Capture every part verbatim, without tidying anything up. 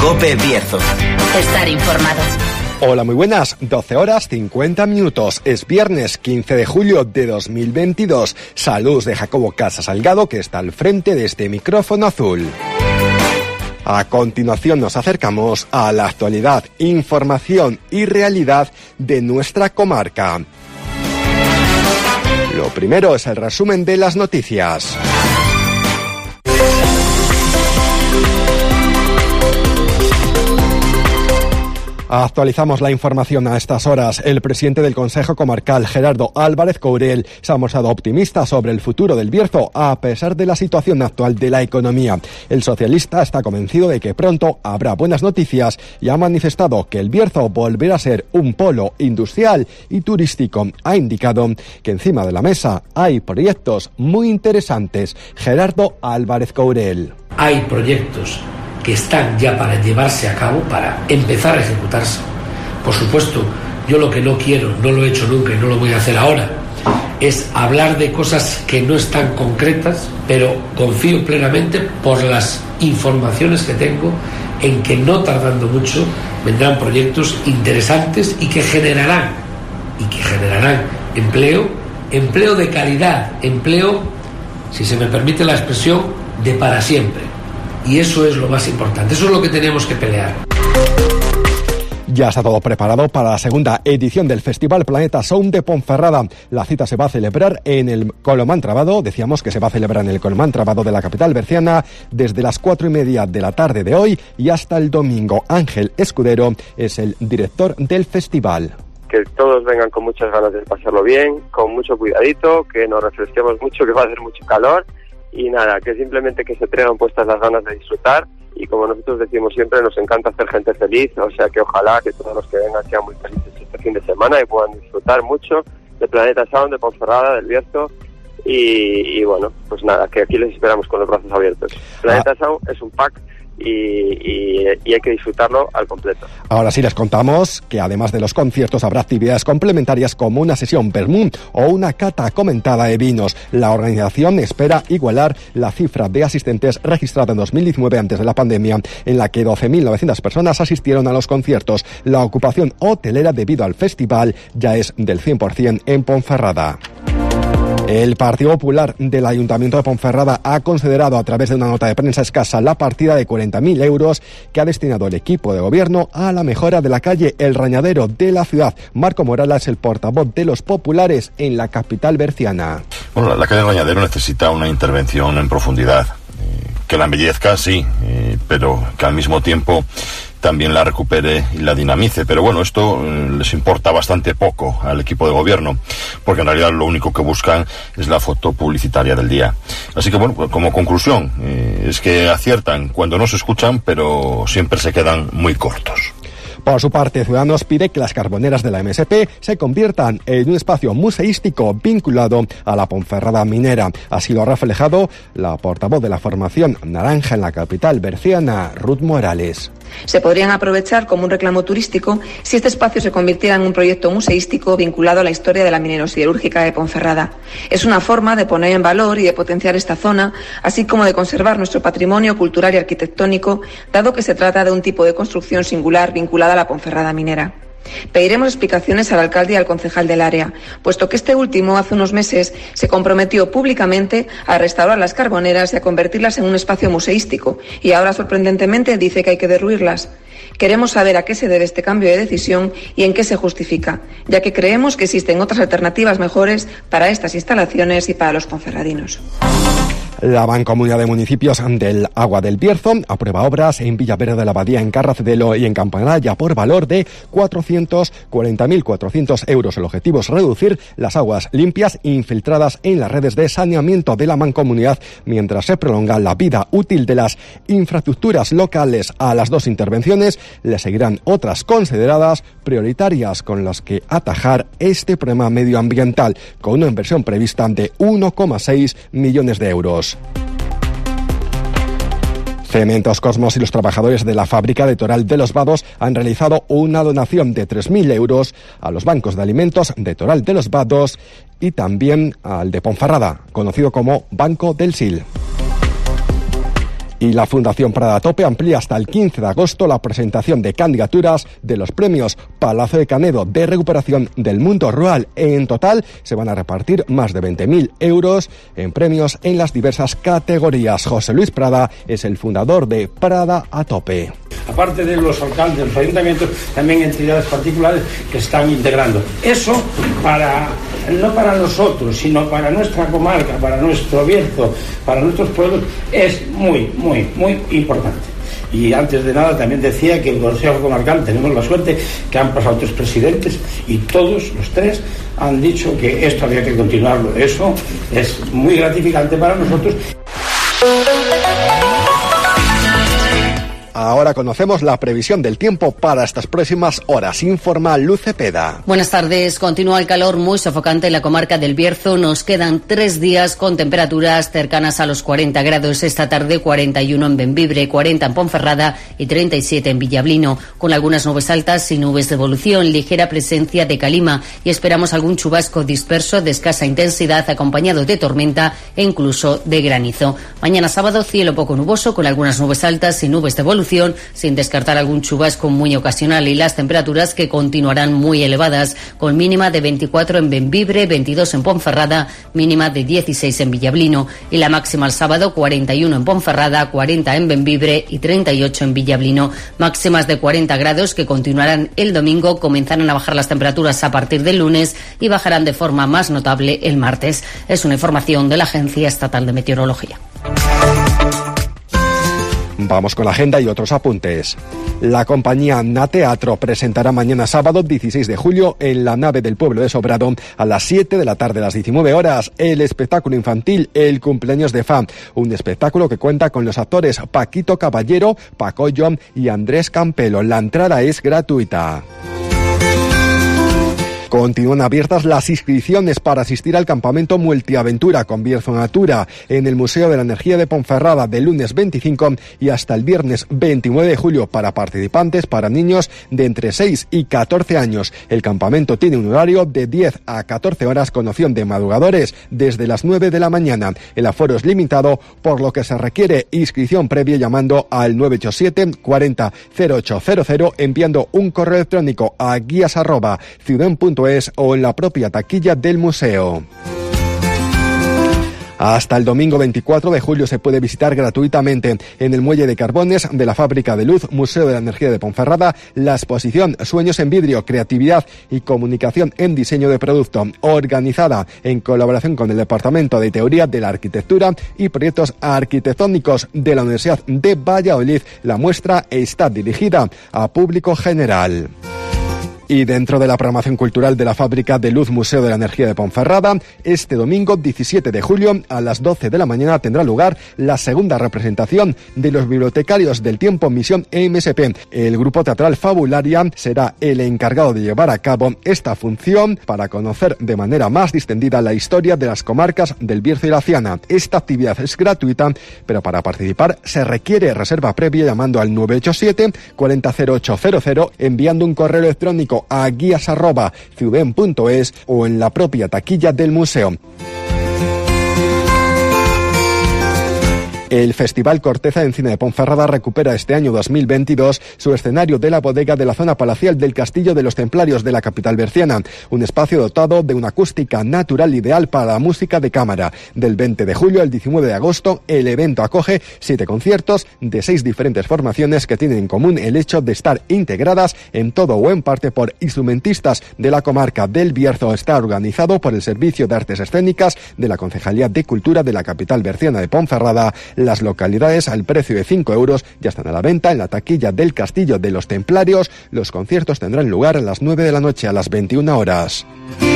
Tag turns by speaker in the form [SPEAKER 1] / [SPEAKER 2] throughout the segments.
[SPEAKER 1] COPE Bierzo.
[SPEAKER 2] Estar informado.
[SPEAKER 3] Hola, muy buenas. doce horas cincuenta minutos. Es viernes quince de julio de dos mil veintidós. Saludos de Jacobo Casa Salgado, que está al frente de este micrófono azul. A continuación nos acercamos a la actualidad, información y realidad de nuestra comarca. Lo primero es el resumen de las noticias. Actualizamos la información a estas horas. El presidente del Consejo Comarcal, Gerardo Álvarez Courel, se ha mostrado optimista sobre el futuro del Bierzo a pesar de la situación actual de la economía. El socialista está convencido de que pronto habrá buenas noticias y ha manifestado que el Bierzo volverá a ser un polo industrial y turístico. Ha indicado que encima de la mesa hay proyectos muy interesantes. Gerardo Álvarez Courel.
[SPEAKER 4] Hay proyectos que están ya para llevarse a cabo, para empezar a ejecutarse. Por supuesto, yo lo que no quiero, no lo he hecho nunca y no lo voy a hacer ahora, es hablar de cosas que no están concretas, pero confío plenamente por las informaciones que tengo en que no tardando mucho vendrán proyectos interesantes y que generarán, y que generarán empleo, empleo de calidad, empleo, si se me permite la expresión, de para siempre. Y eso es lo más importante, eso es lo que tenemos que pelear.
[SPEAKER 3] Ya está todo preparado para la segunda edición del Festival Planeta Sound de Ponferrada. La cita se va a celebrar en el Colomán Trabado, decíamos que se va a celebrar en el Colomán Trabado de la capital berciana desde las cuatro y media de la tarde de hoy y hasta el domingo. Ángel Escudero es el director del festival.
[SPEAKER 5] Que todos vengan con muchas ganas de pasarlo bien, con mucho cuidadito, que nos refresquemos mucho, que va a hacer mucho calor. Y nada, que simplemente que se traigan puestas las ganas de disfrutar y como nosotros decimos siempre, nos encanta hacer gente feliz, o sea que ojalá que todos los que vengan sean muy felices este fin de semana y puedan disfrutar mucho de Planeta Sound, de Ponferrada, del Bierzo y, y bueno, pues nada, que aquí les esperamos con los brazos abiertos. Planeta ah. Sound es un pack y, y, y hay que disfrutarlo al completo.
[SPEAKER 3] Ahora sí les contamos que además de los conciertos habrá actividades complementarias como una sesión vermú o una cata comentada de vinos. La organización espera igualar la cifra de asistentes registrada en dos mil diecinueve antes de la pandemia, en la que doce mil novecientas personas asistieron a los conciertos. La ocupación hotelera debido al festival ya es del cien por ciento en Ponferrada. El Partido Popular del Ayuntamiento de Ponferrada ha considerado a través de una nota de prensa escasa la partida de cuarenta mil euros que ha destinado el equipo de gobierno a la mejora de la calle El Rañadero de la ciudad. Marco Morales es el portavoz de los populares en la capital berciana.
[SPEAKER 6] Bueno, la calle El Rañadero necesita una intervención en profundidad. Eh, que la embellezca, sí, eh, pero que al mismo tiempo también la recupere y la dinamice. Pero bueno, esto eh, les importa bastante poco al equipo de gobierno, porque en realidad lo único que buscan es la foto publicitaria del día. Así que bueno, como conclusión, eh, es que aciertan cuando no se escuchan, pero siempre se quedan muy cortos.
[SPEAKER 3] Por su parte, Ciudadanos pide que las carboneras de la M S P se conviertan en un espacio museístico vinculado a la Ponferrada minera. Así lo ha reflejado la portavoz de la formación naranja en la capital berciana, Ruth Morales.
[SPEAKER 7] Se podrían aprovechar como un reclamo turístico si este espacio se convirtiera en un proyecto museístico vinculado a la historia de la minerosiderúrgica de Ponferrada. Es una forma de poner en valor y de potenciar esta zona, así como de conservar nuestro patrimonio cultural y arquitectónico, dado que se trata de un tipo de construcción singular vinculada a la Ponferrada minera. Pediremos explicaciones al alcalde y al concejal del área, puesto que este último hace unos meses se comprometió públicamente a restaurar las carboneras y a convertirlas en un espacio museístico, y ahora sorprendentemente dice que hay que derruirlas. Queremos saber a qué se debe este cambio de decisión y en qué se justifica, ya que creemos que existen otras alternativas mejores para estas instalaciones y para los ponferradinos.
[SPEAKER 3] La Mancomunidad de Municipios del Agua del Bierzo aprueba obras en Villaverde de la Abadía, en Carracedelo y en Campanalla por valor de cuatrocientos cuarenta mil cuatrocientos euros. El objetivo es reducir las aguas limpias infiltradas en las redes de saneamiento de la Mancomunidad mientras se prolonga la vida útil de las infraestructuras locales. A las dos intervenciones le seguirán otras consideradas prioritarias con las que atajar este problema medioambiental, con una inversión prevista de uno coma seis millones de euros. Cementos Cosmos y los trabajadores de la fábrica de Toral de los Vados han realizado una donación de tres mil euros a los bancos de alimentos de Toral de los Vados y también al de Ponferrada, conocido como Banco del Sil. Y la Fundación Prada a Tope amplía hasta el quince de agosto la presentación de candidaturas de los premios Palacio de Canedo de recuperación del mundo rural. En total se van a repartir más de veinte mil euros en premios en las diversas categorías. José Luis Prada es el fundador de Prada a Tope.
[SPEAKER 1] Aparte de los alcaldes, los ayuntamientos, también entidades particulares que están integrando. Eso para, no para nosotros, sino para nuestra comarca, para nuestro Bierzo, para nuestros pueblos, es muy, muy, muy importante. Y antes de nada también decía que el Consejo Comarcal tenemos la suerte que han pasado tres presidentes y todos los tres han dicho que esto había que continuarlo. Eso es muy gratificante para nosotros.
[SPEAKER 3] Ahora conocemos la previsión del tiempo para estas próximas horas. Informa Luz Cepeda.
[SPEAKER 2] Buenas tardes. Continúa el calor muy sofocante en la comarca del Bierzo. Nos quedan tres días con temperaturas cercanas a los cuarenta grados. Esta tarde cuarenta y uno en Bembibre, cuarenta en Ponferrada y treinta y siete en Villablino. Con algunas nubes altas y nubes de evolución, ligera presencia de calima y esperamos algún chubasco disperso de escasa intensidad acompañado de tormenta e incluso de granizo. Mañana sábado cielo poco nuboso con algunas nubes altas y nubes de evolución, sin descartar algún chubasco muy ocasional, y las temperaturas que continuarán muy elevadas, con mínima de veinticuatro en Bembibre, veintidós en Ponferrada, mínima de dieciséis en Villablino, y la máxima el sábado cuarenta y uno en Ponferrada, cuarenta en Bembibre y treinta y ocho en Villablino. Máximas de cuarenta grados que continuarán el domingo, comenzarán a bajar las temperaturas a partir del lunes y bajarán de forma más notable el martes. Es una información de la Agencia Estatal de Meteorología.
[SPEAKER 3] Vamos con la agenda y otros apuntes. La compañía Nateatro presentará mañana sábado dieciséis de julio en la nave del pueblo de Sobrado a las siete de la tarde, a las diecinueve horas, el espectáculo infantil El cumpleaños de Fa, un espectáculo que cuenta con los actores Paquito Caballero, Paco John y Andrés Campelo. La entrada es gratuita. Continúan abiertas las inscripciones para asistir al campamento Multiaventura con Bierzo Natura en el Museo de la Energía de Ponferrada del lunes veinticinco y hasta el viernes veintinueve de julio para participantes, para niños de entre seis y catorce años. El campamento tiene un horario de diez a catorce horas con opción de madrugadores desde las nueve de la mañana. El aforo es limitado, por lo que se requiere inscripción previa llamando al nueve ocho siete cuarenta cero ocho cero cero, enviando un correo electrónico a guías arroba ciudad punto es o en la propia taquilla del museo. Hasta el domingo veinticuatro de julio se puede visitar gratuitamente en el Muelle de Carbones de la Fábrica de Luz, Museo de la Energía de Ponferrada, la exposición Sueños en Vidrio, Creatividad y Comunicación en Diseño de Producto, organizada en colaboración con el Departamento de Teoría de la Arquitectura y Proyectos Arquitectónicos de la Universidad de Valladolid. La muestra está dirigida a público general. Y dentro de la programación cultural de la Fábrica de Luz Museo de la Energía de Ponferrada, este domingo diecisiete de julio a las doce de la mañana tendrá lugar la segunda representación de los bibliotecarios del tiempo Misión M S P. El grupo teatral Fabularia será el encargado de llevar a cabo esta función para conocer de manera más distendida la historia de las comarcas del Bierzo y la Ciana. Esta actividad es gratuita, pero para participar se requiere reserva previa llamando al nueve ocho siete cuarenta cero ocho cero cero, enviando un correo electrónico a guías arroba ciudad punto es o en la propia taquilla del museo. El Festival Corteza de Encina de Ponferrada recupera este año dos mil veintidós su escenario de la bodega de la zona palacial del Castillo de los Templarios de la capital berciana, un espacio dotado de una acústica natural ideal para la música de cámara. Del veinte de julio al diecinueve de agosto, el evento acoge siete conciertos de seis diferentes formaciones que tienen en común el hecho de estar integradas en todo o en parte por instrumentistas de la comarca del Bierzo. Está organizado por el Servicio de Artes Escénicas de la Concejalía de Cultura de la capital berciana de Ponferrada. Las localidades al precio de cinco euros ya están a la venta en la taquilla del Castillo de los Templarios. Los conciertos tendrán lugar a las nueve de la noche, a las veintiuna horas.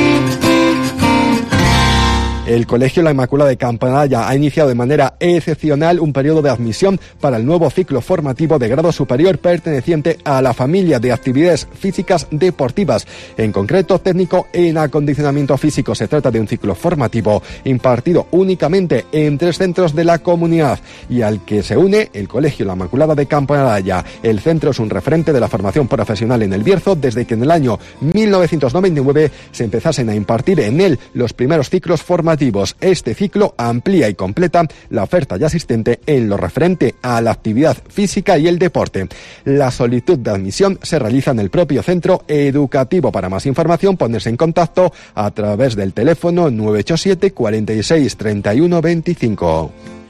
[SPEAKER 3] El Colegio La Inmaculada de Campanalla ha iniciado de manera excepcional un periodo de admisión para el nuevo ciclo formativo de grado superior perteneciente a la familia de actividades físicas deportivas, en concreto técnico en acondicionamiento físico. Se trata de un ciclo formativo impartido únicamente en tres centros de la comunidad y al que se une el Colegio La Inmaculada de Campanalla. El centro es un referente de la formación profesional en el Bierzo desde que en el año mil novecientos noventa y nueve se empezasen a impartir en él los primeros ciclos formativos. formativos. Este ciclo amplía y completa la oferta ya existente en lo referente a la actividad física y el deporte. La solicitud de admisión se realiza en el propio centro educativo. Para más información, ponerse en contacto a través del teléfono nueve ocho siete, cuarenta y seis, treinta y uno veinticinco.